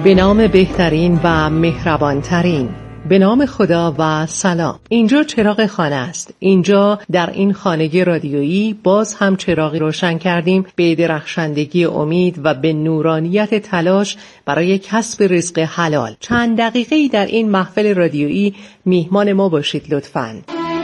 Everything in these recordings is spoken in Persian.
به نام بهترین و مهربانترین، به نام خدا و سلام. اینجا چراغ خانه است. اینجا در این خانگی رادیویی باز هم چراغی روشن کردیم به درخشندگی امید و به نورانیت تلاش برای کسب رزق حلال. چند دقیقه‌ای در این محفل رادیویی میهمان ما باشید لطفاً.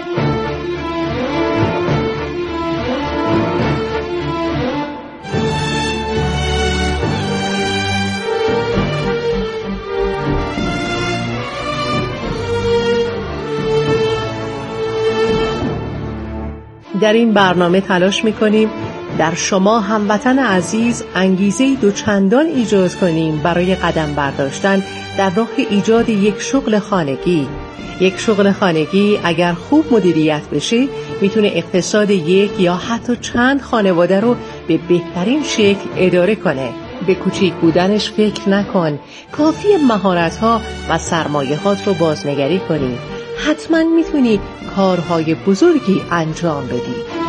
در این برنامه تلاش می‌کنیم در شما هموطن عزیز انگیزه‌ای دوچندان ایجاد کنیم برای قدم برداشتن در راه ایجاد یک شغل خانگی. یک شغل خانگی اگر خوب مدیریت بشه میتونه اقتصاد یک یا حتی چند خانواده رو به بهترین شکل اداره کنه. به کوچیک بودنش فکر نکن، کافی مهارت‌ها و سرمایه‌هات رو بازنگری کنی. حتما میتونی کارهای بزرگی انجام بدی.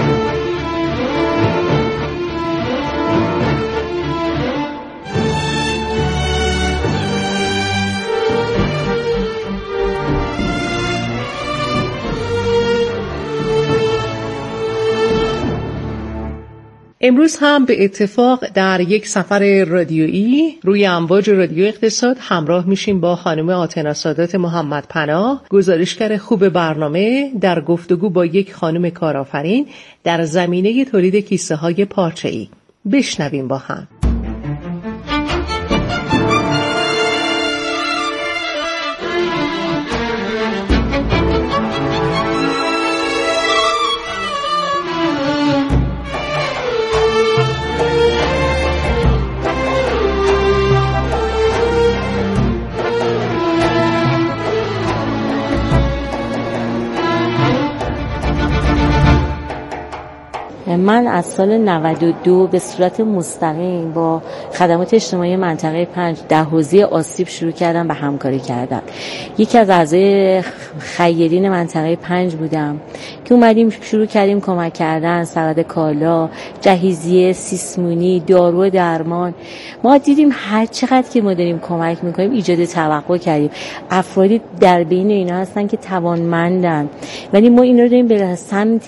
امروز هم به اتفاق در یک سفر رادیویی روی امواج رادیو اقتصاد همراه میشیم با خانم آتنا سادات محمد پناه، گزارشگر خوب برنامه، در گفتگو با یک خانم کارآفرین در زمینه تولید کیسه های پارچه‌ای. بشنویم با هم. من از سال 92 به صورت مستقیم با خدمات اجتماعی منطقه 5 در حوزه آسیب شروع کردم به همکاری کردن. یکی از اعضای خیرین منطقه 5 بودم که اومدیم شروع کردیم کمک کردن، سبد کالا، جهیزیه، سیسمونی، دارو و درمان. ما دیدیم هر چقدر که ما داریم کمک میکنیم ایجاد توقع کردیم. افرادی در بین اینا هستن که توانمندن ولی ما اینا رو داریم به سمت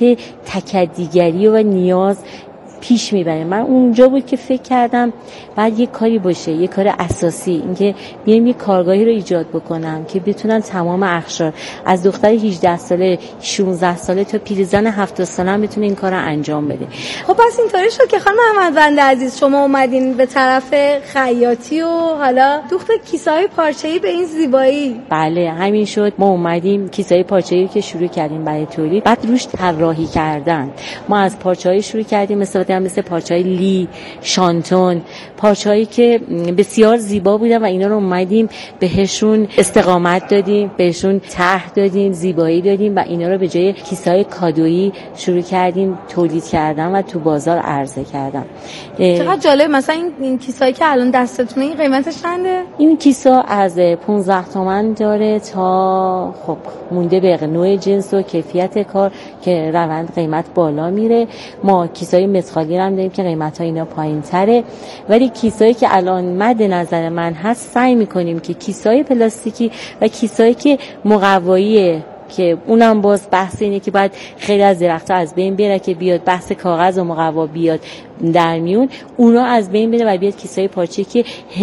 تکدیگری و نیاز پیش میبریم. من اونجا بود که فکر کردم بعد یک کاری باشه، یک کار اساسی، اینکه بیایم یک کارگاهی رو ایجاد بکنم که بتونن تمام اقشار از دختر 18 ساله 16 ساله تا پیرزن 70 ساله هم بتونه این کار رو انجام بده. خب پس اینطوری شد که خانم احمدوند عزیز شما اومدین به طرف خیاطی و حالا دوخت کیسه‌های پارچه‌ای به این زیبایی. بله همین شد. ما اومدیم کیسه‌های پارچه‌ای که شروع کردیم برای تولید، بعد روش طراحی کردن. ما از پارچه‌های شروع کردیم مثل پارچه‌های لی، شانتون، پارچه‌هایی که بسیار زیبا بودن و اینا رو اومدیم بهشون استقامت دادیم، بهشون طرح دادیم، زیبایی دادیم و اینا رو به جای کیسه‌های کادویی شروع کردیم تولید کردن و تو بازار عرضه کردن. چقدر جالب. مثلا این کیسه‌ای که الان دستتونه این قیمتش چنده؟ این کیسه از 15 تومن داره تا خب مونده به نوع جنس و کیفیت کار که روند قیمت بالا میره. ما کیسه‌های مسخالی هم داریم که قیمت‌ها اینا پایین‌تره ولی کیسه‌ای که الان مد نظر من هست سعی می‌کنیم که کیسه‌های پلاستیکی و کیسه‌ای که مقواییه که اونم باز بحث اینه که باید خیلی از درخت‌ها از بین بره که بیاد بحث کاغذ و مقوا بیاد در میون، اونا از بین بره و بیاد کیسه‌های پارچه‌ای که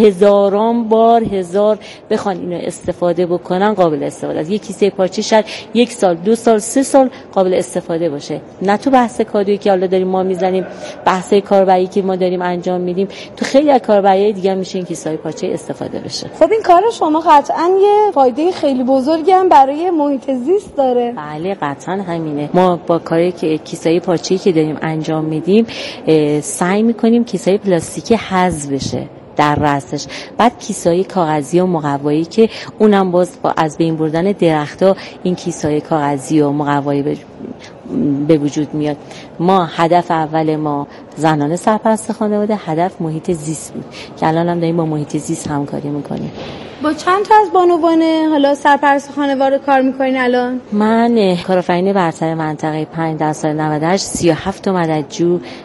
هزاران بخوان اینو استفاده بکنن قابل استفاده است. یک کیسه پارچه شاید 1 سال 2 سال 3 سال قابل استفاده باشه. نه تو بحث کادویی که حالا داریم ما میزنیم، بحث کاربری که ما داریم انجام میدیم، تو خیلی از کاربری دیگه میشه این کیسه‌های پارچه استفاده بشه. خب این کار شما قطعاً یه فایده خیلی بزرگی هم برای محیط زیست داره. بله قطعاً همینه. ما با کاری که کیسه‌های پارچه‌ای که داریم انجام میدیم سعی میکنیم کیسه‌های پلاستیکی حذف بشه در رأسش. بعد کیسه‌های کاغذی و مقوایی که اونم باز با از بین بردن درخت‌ها این کیسه‌های کاغذی و مقوایی به وجود میاد. ما هدف اول ما زنان سرپرست خانواده، هدف محیط زیست بود که الان هم داریم با محیط زیست همکاری میکنیم. با چند تا از بانوان حالا سرپرست خانواده کار میکنین الان؟ من کارآفرین برتر منطقه 5 در سال 98 37 تا مددجو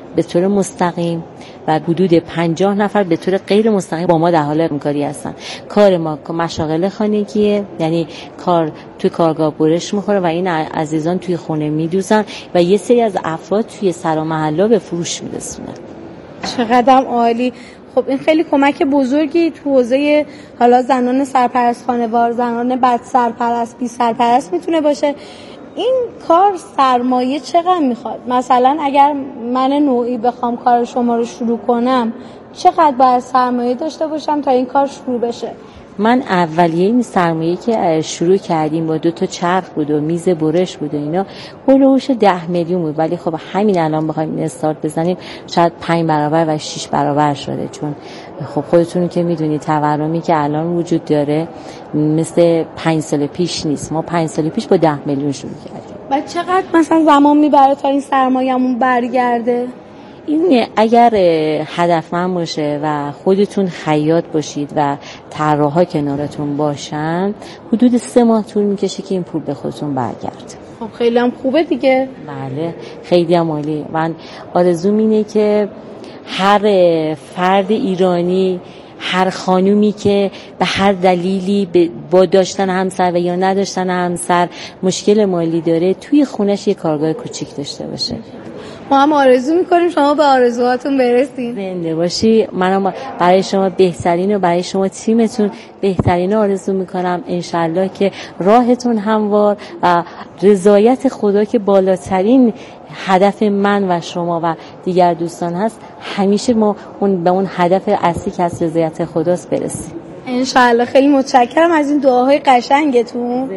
به طور مستقیم و حدود 50 نفر به طور غیر مستقیم با ما در حال همکاری هستن. کار ما مشاغل خانگیه، یعنی کار توی کارگاه برش میخوره و این عزیزان توی خونه میدوزن و یه سری از افراد توی سرا محلا به فروش میرسونن. چقدر عالی. خب این خیلی کمک بزرگی تو حوزه حالا زنان سرپرست خانوار، زنان بد سرپرست، بی سرپرست میتونه باشه. این کار سرمایه چقدر میخواد؟ مثلا اگر من نوعی بخوام کار شما رو شروع کنم چقدر باید سرمایه داشته باشم تا این کار شروع بشه؟ من اولیه این سرمایه که شروع کردیم با 2 چرخ بود و میز برش بود و اینا هولوش 10 میلیون بود، ولی خب همین الان بخوایم استارت بزنیم شاید 5 برابر و 6 برابر شده، چون خب خودتون که میدونید تورمی که الان وجود داره مثل 5 سال پیش نیست. ما 5 سال پیش با 10 میلیون شروع کردیم. و چقدر مثلا زمان میبره تا این سرمایه‌مون برگرده؟ این اگر هدفمند باشه و خودتون خیاط باشید و طراحا کنارتون باشن حدود 3 ماه طول میکشه که این پول به خودتون برگرده. خب خیلی هم خوبه دیگه. بله خیلی هم عالی. من آرزوم اینه که هر فرد ایرانی، هر خانومی که به هر دلیلی با داشتن همسر و یا نداشتن همسر مشکل مالی داره توی خونش یه کارگاه کوچیک داشته باشه. ما هم آرزو میکنیم شما به آرزوهاتون برسید. زنده باشی. منم برای شما بهترین و برای شما تیمتون بهترین آرزو میکنم. انشالله که راهتون هموار و رضایت خدا که بالاترین هدف من و شما و دیگر دوستان هست، همیشه ما به اون هدف اصلی که از رضایت خداست برسیم انشالله. خیلی متشکرم از این دعاهای قشنگتون.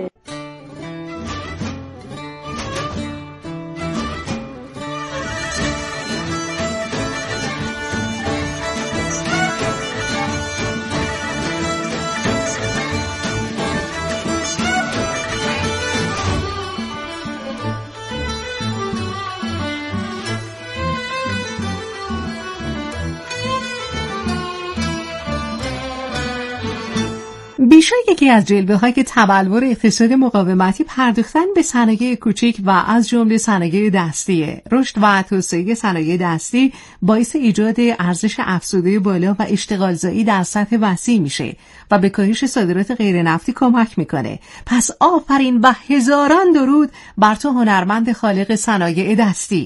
بیشک یکی از جلوه‌های که تبلور اقتصاد مقاومتی پرداختن به صنایع کوچک و از جمله صنایع دستی. رشد و توسعه صنایع دستی باعث ایجاد ارزش افزوده بالا و اشتغالزایی در سطح وسیع میشه و به کاهش صادرات غیر نفتی کمک میکنه. پس آفرین و هزاران درود بر تو هنرمند خالق صنایع دستی.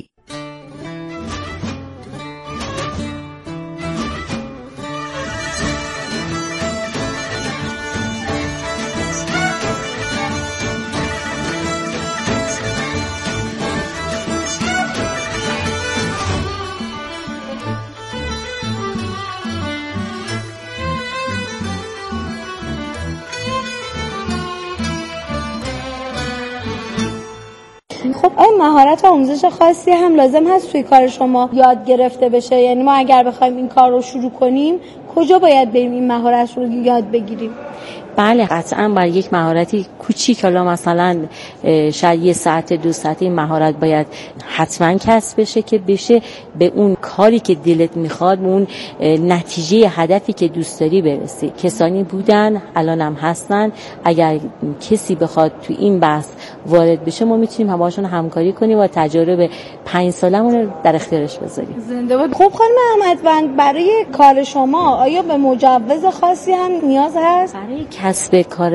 خب این مهارت و آموزش خاصی هم لازم هست توی کار شما یاد گرفته بشه؟ یعنی ما اگر بخوایم این کار رو شروع کنیم کجا باید بریم این مهارت رو یاد بگیریم؟ بله قطعا باید یک مهارتی کوچیک، حالا مثلا شاید 1 ساعت 2 ساعت این مهارت باید حتما کسب بشه که بشه به اون کاری که دلت میخواد، به اون نتیجه هدفی که دوست داری برسی. کسانی بودن الان هم هستن، اگر کسی بخواد تو این بحث وارد بشه ما میتونیم هماشون همکاری کنیم و تجارب 5 سالمون رو در اختیارش بذاریم. زنده باد. خب خانم احمدوند، برای کار شما آیا به مجوز خاصی هم نیاز هست؟ برای کسب کار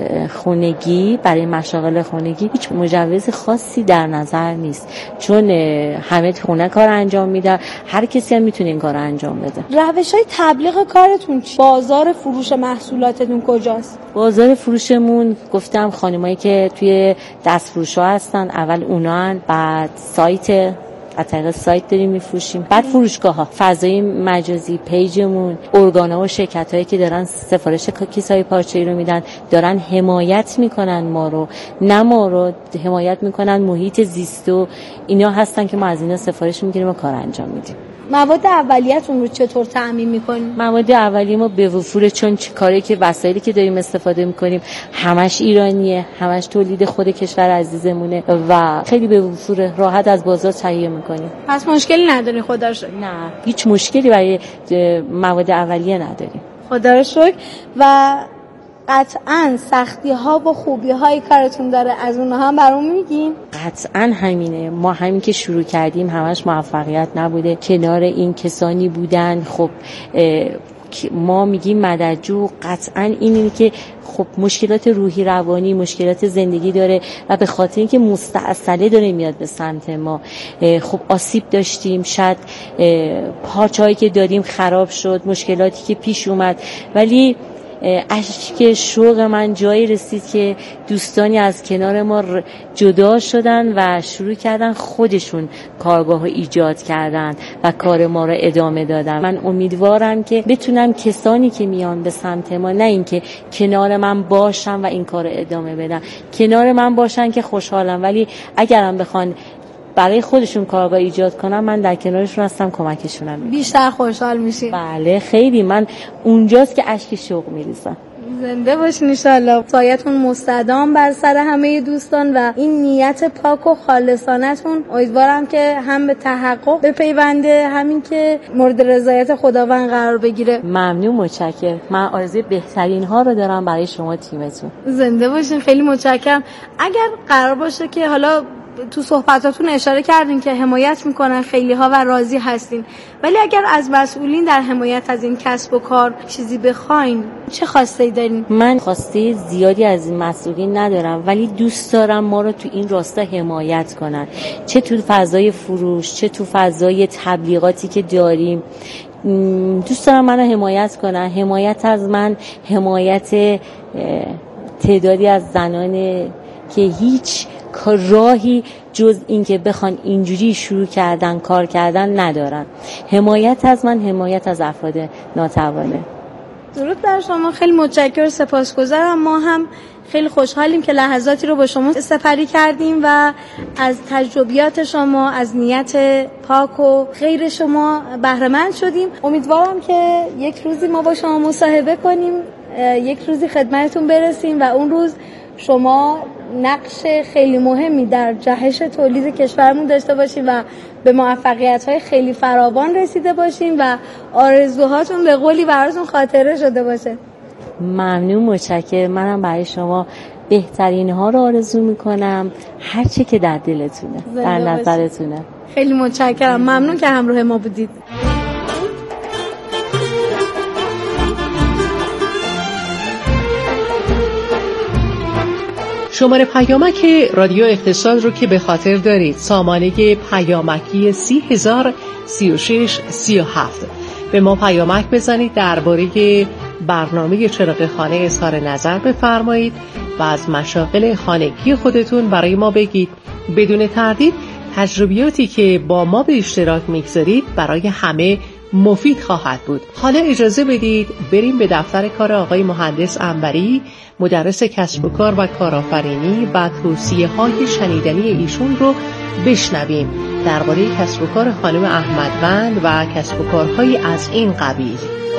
خانگی، برای مشاغل خانگی هیچ مجوز خاصی در نظر نیست، چون همه خونه کار انجام میدن، هر کسی هم میتونه این کار انجام بده. روش‌های تبلیغ کارتون چی؟ بازار فروش محصولاتتون کجاست؟ بازار فروشمون گفتم خانمایی که توی دستفروش‌ها هستن، اول اونان، بعد سایت، از طریق سایت داریم میفروشیم، بعد فروشگاه‌ها، فضای مجازی، پیجمون، ارگان‌ها و شرکت‌هایی که دارن سفارش کیسه‌های پارچه‌ای رو میدن، دارن حمایت میکنن ما رو، نه ما رو حمایت میکنن محیط زیست و اینا هستن که ما از اینا سفارش میگیریم و کار انجام میدیم. مواد اولیه‌تون رو چطور تامین میکنید؟ مواد اولیه ما به وفوره، چون کاری که وسایلی که داریم استفاده میکنیم همش ایرانیه، همش تولید خود کشور عزیزمونه و خیلی به وفوره، راحت از بازار تهیه میکنیم. پس مشکلی نداری خدا رو شکر؟ نه هیچ مشکلی برای مواد اولیه نداریم خدا رو شکر. و قطعاً سختی ها و خوبی های کارتون داره، از اونها هم برام میگین؟ قطعاً همینه. ما همین که شروع کردیم همش موفقیت نبوده، کنار این کسانی بودن. خب ما میگیم مددجو، قطعاً اینه که خب مشکلات روحی روانی، مشکلات زندگی داره و به خاطر اینکه مستعصله داره میاد به سمت ما. خب آسیب داشتیم، شاید پارچه‌هایی که داریم خراب شد، مشکلاتی که پیش اومد، ولی اشک شوق من جایی رسید که دوستانی از کنار ما جدا شدن و شروع کردن خودشون کارگاه ایجاد کردن و کار ما رو ادامه دادن. من امیدوارم که بتونم کسانی که میان به سمت ما، نه اینکه کنار من باشن و این کار رو ادامه بدن، کنار من باشن که خوشحالم، ولی اگرم بخوان برای خودشون کارگاه ایجاد کنم، من در کنارشون هستم، کمکشونم بیشتر خوشحال میشیم. بله خیلی، من اونجاست که اشک شوق میریزم. زنده باشین ان شاءالله. سایتون مستدام بر سر همه دوستان و این نیت پاک و خالصانه‌تون امیدوارم که هم به تحقق بپیونده، همین که مورد رضایت خداوند قرار بگیره. ممنون، متشکرم. من آرزوی بهترین ها رو دارم برای شما تیمتون. زنده باشین، خیلی متشکرم. اگر قرار باشه که حالا تو صحبتاتون اشاره کردین که حمایت میکنن خیلی ها و راضی هستین، ولی اگر از مسئولین در حمایت از این کسب و کار چیزی بخواین، چه خواسته‌ای دارین؟ من خواسته زیادی از این مسئولین ندارم، ولی دوست دارم ما رو تو این راستا حمایت کنن، چه تو فضای فروش، چه تو فضای تبلیغاتی که داریم. دوست دارم منو حمایت کنن. حمایت از من حمایت تعدادی از زنان که هیچ راهی جز این که بخوان اینجوری شروع کردن کار کردن ندارن. حمایت از من حمایت از افراد ناتوانه. درود بر شما، خیلی متشکرم، سپاسگزارم. ما هم خیلی خوشحالیم که لحظاتی رو با شما سپری کردیم و از تجربیات شما، از نیت پاک و غیر شما بهره مند شدیم. امیدوارم که یک روزی ما با شما مصاحبه کنیم، یک روزی خدمتتون برسیم و اون روز شما نقش خیلی مهمی در جهش تولید کشورمون داشته باشین و به موفقیت‌های خیلی فراوان رسیده باشین و آرزوهاتون به قولی براتون خاطره شده باشه. ممنون، متشکرم. منم برای شما بهترین ها رو آرزو میکنم، هر چه که در دلتونه، در نظرتونه. خیلی متشکرم، ممنون که همراه ما بودید. شماره پیامک رادیو اقتصاد رو که به خاطر دارید، سامانه پیامکی 30,036,37. به ما پیامک بزنید، درباره برنامه چراغ خانه اظهار نظر بفرمایید و از مشاغل خانگی خودتون برای ما بگید. بدون تردید تجربیاتی که با ما به اشتراک میگذارید برای همه مفید خواهد بود. حالا اجازه بدید بریم به دفتر کار آقای مهندس انبری، مدرس کسب و کار و کارآفرینی، و توصیه‌های شنیدنی ایشون رو بشنویم درباره کسب و کار خانم احمدوند و کسب و کارهای از این قبیل.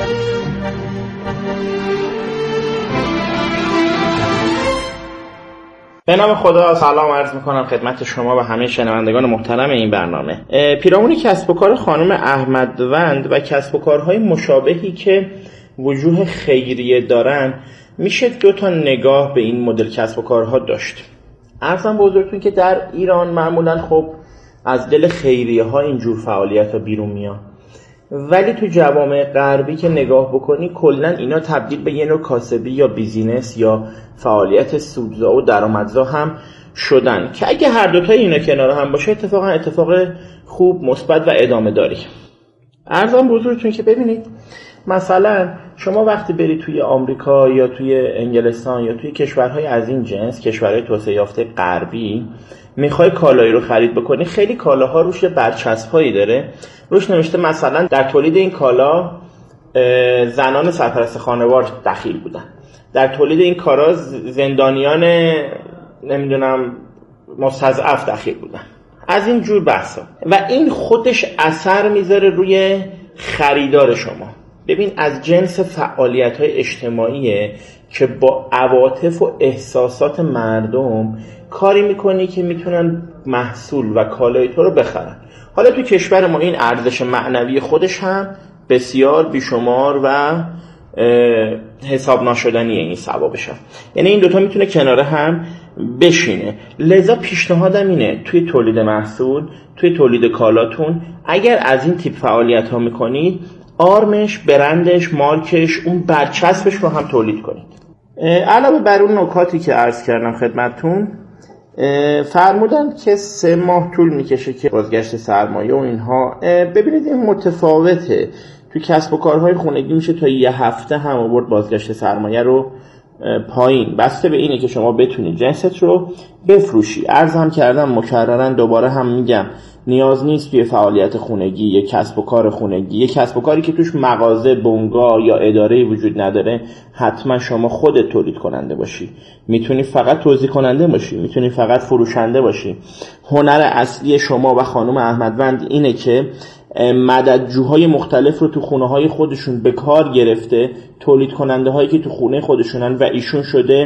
به نام خدا، سلام عرض میکنم خدمت شما و همه شنوندگان محترم این برنامه. پیرامون کسب و کار خانم احمدوند و کسب و کارهای مشابهی که وجوه خیریه دارن، میشه 2 نگاه به این مدل کسب و کارها داشت. عرضم به حضورتون که در ایران معمولا خب از دل خیریه ها اینجور فعالیت ها بیرون میاد، ولی تو جوامع غربی که نگاه بکنی کلا اینا تبدیل به یه نوع کاسبی یا بیزینس یا فعالیت سودزا و درآمدزا هم شدن که اگه هر دوتای اینا کنار هم باشه اتفاق خوب، مثبت و ادامه داری. عرضم به حضورتون که ببینید، مثلا شما وقتی بری توی آمریکا یا توی انگلستان یا توی کشورهای از این جنس، کشورهای توسعه یافته غربی، میخوای کالایی رو خرید بکنی، خیلی کالاها روش برچسب‌هایی داره، روش نوشته مثلا در تولید این کالا زنان سرپرست خانوار دخیل بودن، در تولید این کالا زندانیان نمیدونم مستضعف دخیل بودن، از این جور بحثا. و این خودش اثر میذاره روی خریدار شما. ببین، از جنس فعالیت‌های اجتماعیه که با عواطف و احساسات مردم کاری میکنی که میتونن محصول و کالای تو رو بخرن. حالا تو کشور ما این ارزش معنوی خودش هم بسیار بیشمار و حساب ناشدنیه این ثوابش هم. یعنی این دوتا میتونه کنار هم بشینه. لذا پیشنهادم اینه توی تولید محصول، توی تولید کالاتون اگر از این تیپ فعالیت ها میکنید، آرمش، برندش، مارکش، اون برچسبش رو هم تولید کنید. علاوه بر اون نکاتی که عرض کردم خدمتتون، فرمودن که 3 ماه طول میکشه که بازگشت سرمایه و اینها. ببینید این متفاوته. تو کسب و کارهای خونگی میشه تا 1 هفته هم آورد بازگشت سرمایه رو پایین، بسته به اینه که شما بتونید جنست رو بفروشی. عرض هم کردم مکررن، دوباره هم میگم، نیاز نیست توی فعالیت خونگی، یک کسب و کار خونگی، یک کسب و کاری که توش مغازه، بنگاه یا اداره وجود نداره، حتما شما خودت تولید کننده باشی. میتونی فقط توزیع کننده باشی، میتونی فقط فروشنده باشی. هنر اصلی شما و خانم احمدوند اینه که مددجوهای مختلف رو تو خونه های خودشون به کار گرفته، تولید کننده هایی که تو خونه خودشونن و ایشون شده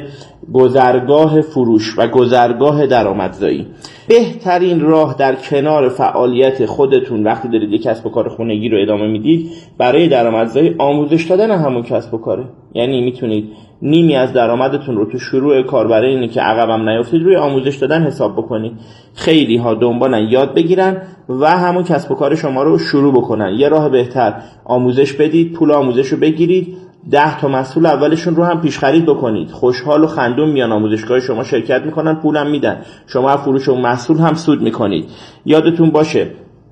گذرگاه فروش و گذرگاه درآمدزایی. بهترین راه در کنار فعالیت خودتون وقتی دارید یک کسب و کار خونگی رو ادامه میدید برای درآمدزایی، آموزش دادن همون کسب و کاره. یعنی میتونید نیمی از درآمدتون رو تو شروع کار، برای اینه که عقبم نیافتید، روی آموزش دادن حساب بکنید. خیلی ها دنبالن یاد بگیرن و همون کسب و کار شما رو شروع بکنن. یه راه بهتر، آموزش بدید، پول آموزش رو بگیرید، 10 تا مسئول اولشون رو هم پیش خرید بکنید. خوشحال و خندون میان آموزشگاه شما شرکت میکنن، پولم میدن، شما از فروش اون محصول هم سود میکنید. یادتون باشه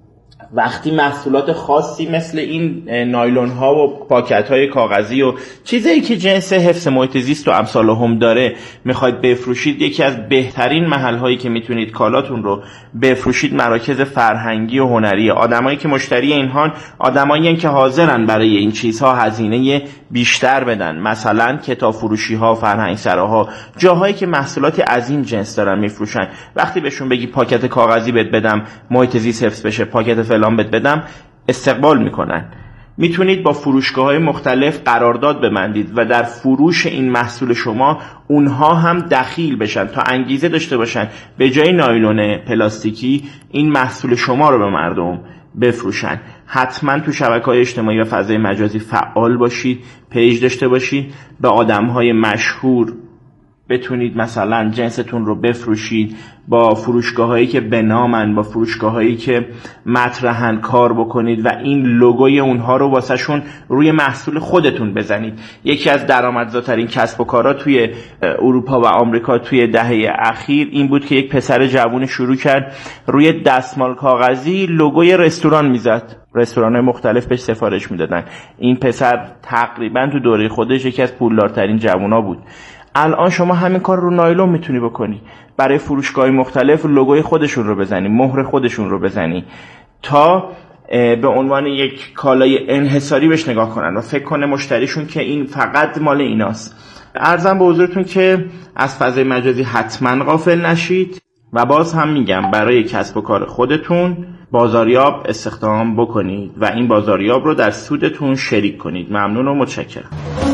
وقتی محصولات خاصی مثل این نایلون ها و پاکت های کاغذی و چیزایی که جنس حفظ محیط زیست و امثال هم داره میخواید بفروشید، یکی از بهترین محل هایی که میتونید کالاتون رو بفروشید مراکز فرهنگی و هنری. آدمایی که مشتری اینهان آدمایی هستند که حاضرن برای این چیزها هزینه بیشتر بدن. مثلا کتاب فروشی ها، فرهنگ سراها، جاهایی که محصولات از این جنس دارن میفروشن، وقتی بهشون بگی پاکت کاغذی بهت بدم محیط زیست حفظ بشه، پاکت فلان بهت بدم، استقبال میکنن. میتونید با فروشگاه‌های مختلف قرارداد ببندید و در فروش این محصول شما اونها هم دخیل بشن تا انگیزه داشته باشن به جای نایلون پلاستیکی این محصول شما رو به مردم بفروشن. حتما تو شبکه‌های اجتماعی و فضای مجازی فعال باشید، پیج داشته باشید، به آدم‌های مشهور بتونید مثلا جنستون رو بفروشید، با فروشگاهایی که به نامن، با فروشگاهایی که مطرحن کار بکنید و این لوگوی اونها رو واسه شون روی محصول خودتون بزنید. یکی از درآمدزاترین کسب و کارها توی اروپا و آمریکا توی دهه اخیر این بود که یک پسر جوون شروع کرد روی دستمال کاغذی لوگوی رستوران میزد، رستوران‌های مختلف بهش سفارش میدادن. این پسر تقریبا تو دوره خودش یکی از پولدارترین جوونا بود. الان شما همین کار رو نایلون میتونی بکنی، برای فروشگاه‌های مختلف لوگوی خودشون رو بزنی، مهر خودشون رو بزنی تا به عنوان یک کالای انحصاری بهش نگاه کنن و فکر کنه مشتریشون که این فقط مال ایناست. عرضم به حضورتون که از فضای مجازی حتما غافل نشید و باز هم میگم برای کسب و کار خودتون بازاریاب استخدام بکنید و این بازاریاب رو در سودتون شریک کنید. ممنون و متشکرم.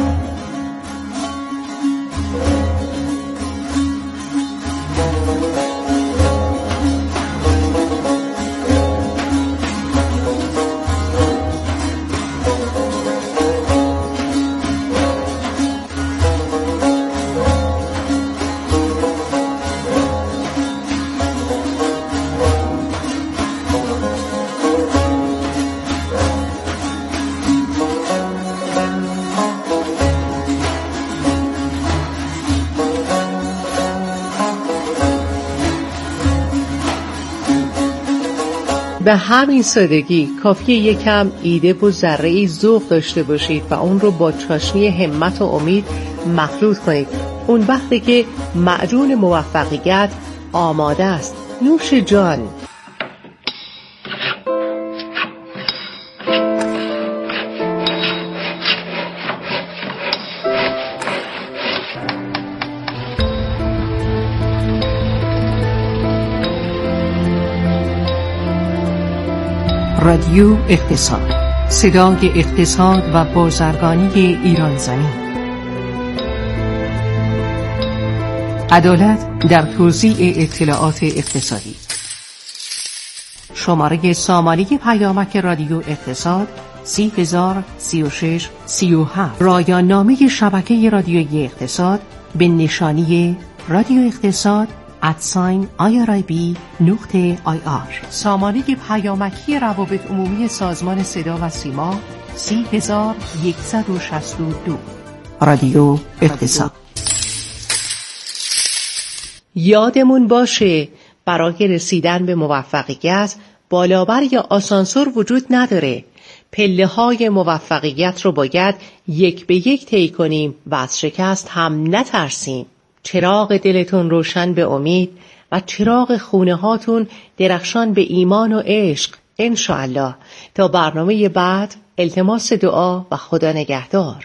به همین سادگی کافیه یکم ایده و ذره‌ای ذوق داشته باشید و اون رو با چاشنی همت و امید مخلوط کنید. اون وقتی که معجون موفقیت آماده است. نوش جان. رادیو اقتصاد، صدای اقتصاد و بازرگانی ایران زمین. عدالت در توزیع اطلاعات اقتصادی. شماره سامانه پیامک رادیو اقتصاد 303637. رایان نامه شبکه رادیویی اقتصاد به نشانی رادیو اقتصاد @irib.ir. سامانه پیامکی روابط عمومی سازمان صدا و سیما 30162. رادیو اقتصاد. یادمون باشه برای رسیدن به موفقیت بالابر یا آسانسور وجود نداره. پله‌های موفقیت رو باید یک به یک طی کنیم و از شکست هم نترسیم. چراغ دلتون روشن به امید و چراغ خونه هاتون درخشان به ایمان و عشق انشاءالله. تا برنامه بعد التماس دعا و خدا نگهدار.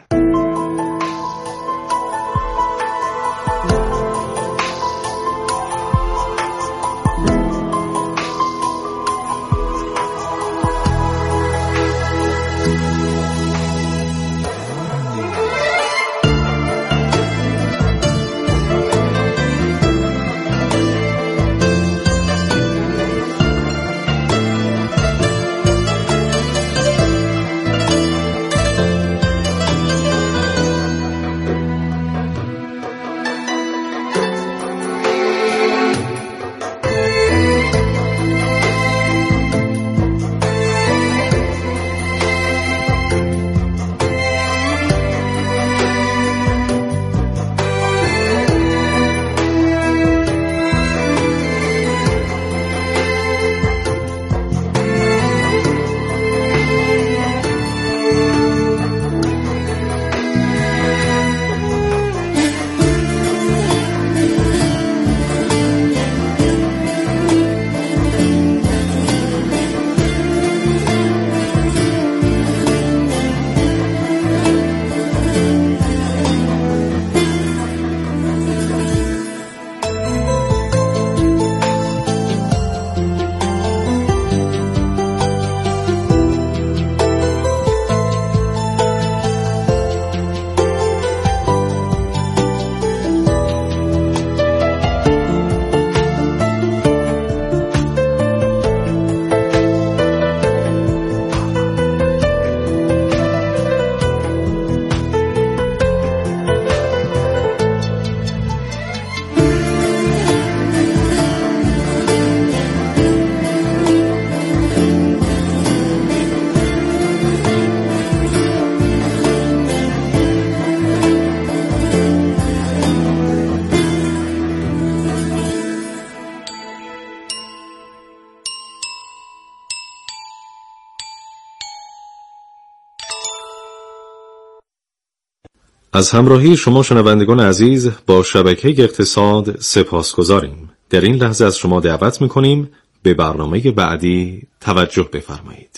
از همراهی شما شنوندگان عزیز با شبکه اقتصاد سپاسگزاریم. در این لحظه از شما دعوت می‌کنیم به برنامه بعدی توجه بفرمایید.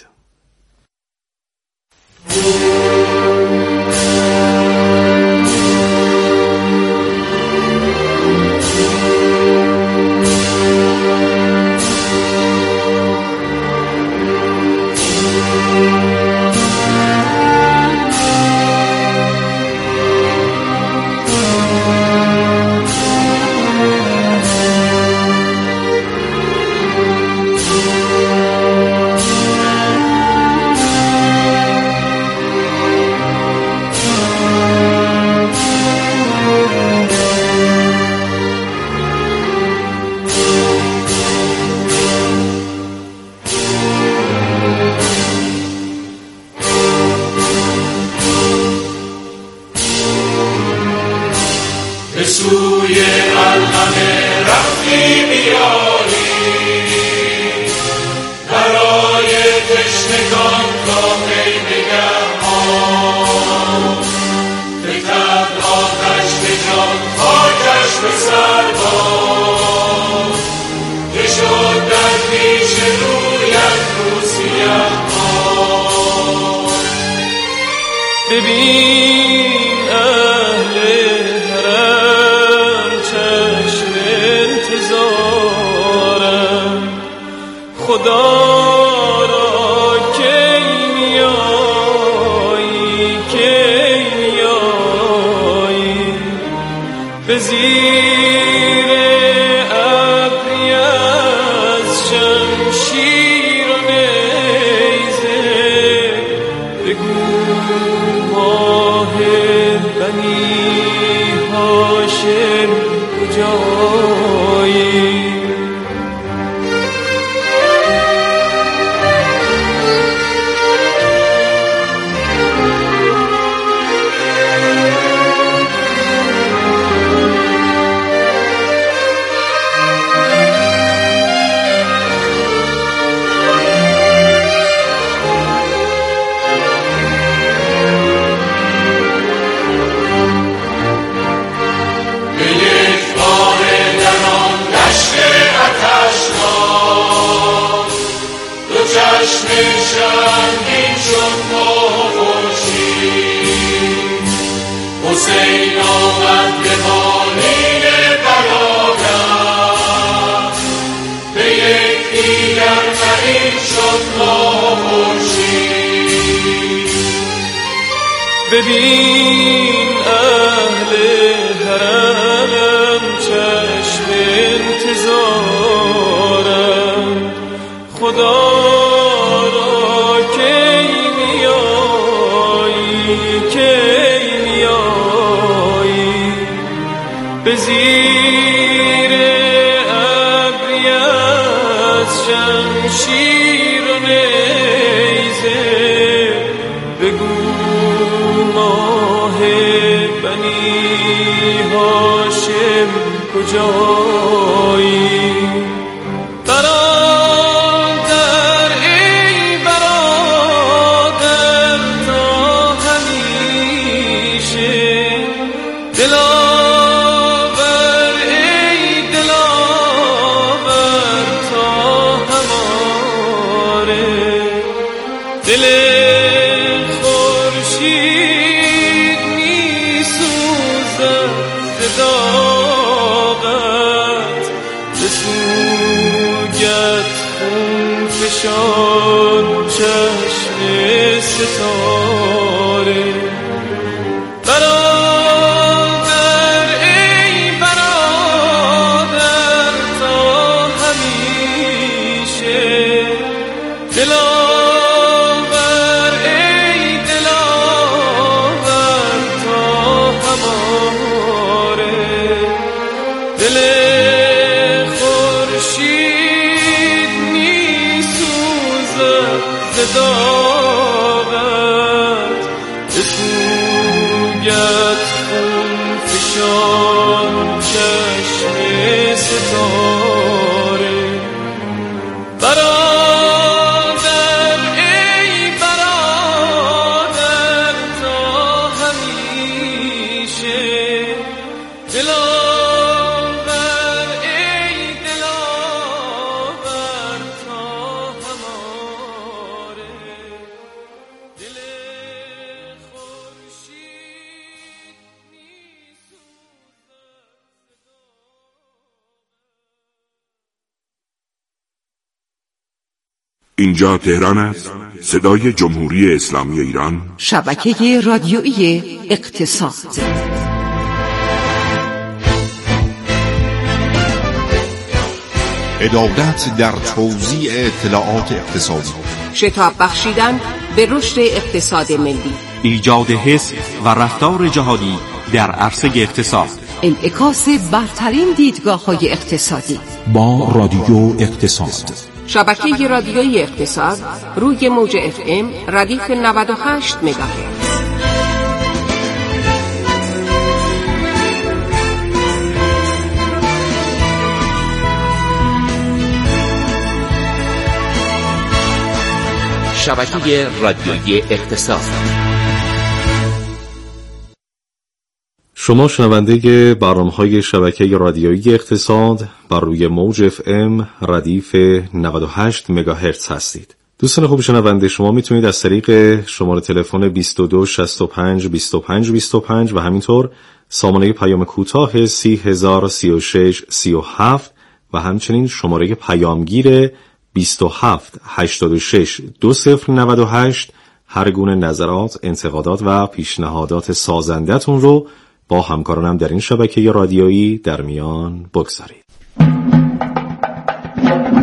سوی علم رفتی بیاری برای تشنگان تا پی نگهان بکرد آتش به جان خاکش به سربان که شد در پیش رویت روسیه ببین اهل خدا را کی میایی به زیر ابری از شمشیر و نیزه شرمگین شد ماه و خورشید. حسین آمد به بالین برادر، به یکدیگر قریب شد ماه و خورشید. ببین اهل حرم چشم انتظارم، خدا را کی میایی به زیر ابری از شمشیر و نیزه، بگو ماه بنی هاشم کجایی؟ برادر ای برادر تا همیشه، دلاور ای دلاور تا هماره، دل خورشید می سوزد ز داغت، به سوگت خون فشان چشم ستاره. برادر ای برادر تا همیشه، دلاور ای دلاور تا هماره، دل خورشید می سوزد ز داغت، به سوگت خون فشان چشم ستاره. برادر ای برادر تا همیشه، دلاور ای دلاور تا هماره، دل خورشید می اینجا تهران است، صدای جمهوری اسلامی ایران، شبکه رادیویی اقتصاد. عدالت در توزیع اطلاعات اقتصادی، شتاب بخشیدن به رشد اقتصاد ملی، ایجاد حس و رفتار جهادی در عرصه اقتصاد، انعکاس برترین دیدگاه‌های اقتصادی با رادیو اقتصاد. شبکه رادیویی اقتصاد روی موج FM ردیف 98 مگاهرتز. شبکه رادیویی اقتصاد. شما شنونده برنامه‌های شبکه رادیویی اقتصاد بر روی موج FM ردیف 98 مگاهرتز هستید. دوستان خوب شنونده، شما میتونید از طریق شماره تلفن 22 65 25 25 و همینطور سامانه پیام کوتاه 30036 37 و همچنین شماره پیامگیر 27 86 2098 هر گونه نظرات، انتقادات و پیشنهادات سازنده‌تون رو با همکارانم در این شبکه رادیویی در میان بگذارید.